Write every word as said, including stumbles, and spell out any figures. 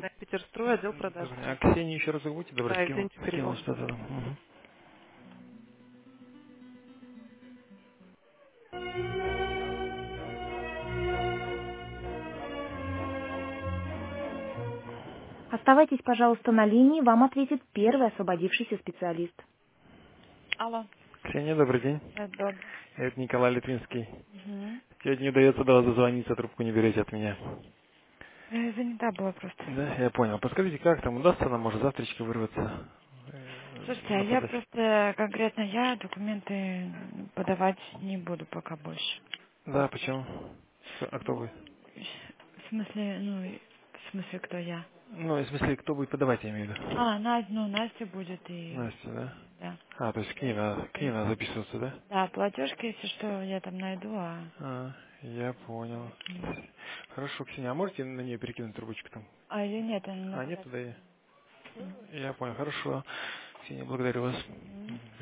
Питерстрой, отдел продаж. Добрый. А Ксения еще раз будете добрать? Да, Скинул, извините, скинул перевод. что-то. Мгм. Оставайтесь, пожалуйста, на линии, вам ответит первый освободившийся специалист. Алло, Ксения, добрый день. да, добрый. Это Николай Литвинский. Угу. Сегодня не удается до вас дозвониться, трубку не берете от меня. Э, Занята была просто. Да, я понял. Подскажите, как там удастся нам, может, завтрачка вырваться Слушайте, э, а на я подачу? просто, конкретно я документы подавать не буду пока больше. Да, почему? А кто будет? В смысле, ну, и- в смысле, кто я? Ну, в смысле, кто будет подавать, я имею в виду. А, Настя, ну, Настя будет и, Настя, да? да. А, то есть к ней надо, к ней надо записываться, да? Да, платежки, если что, я там найду, а... А, я понял. Хорошо, Ксения, а можете на нее перекинуть трубочку там? А ее нет, она на А, нет, подаче. туда я. Я понял, хорошо. Ксения, благодарю вас. Мгм.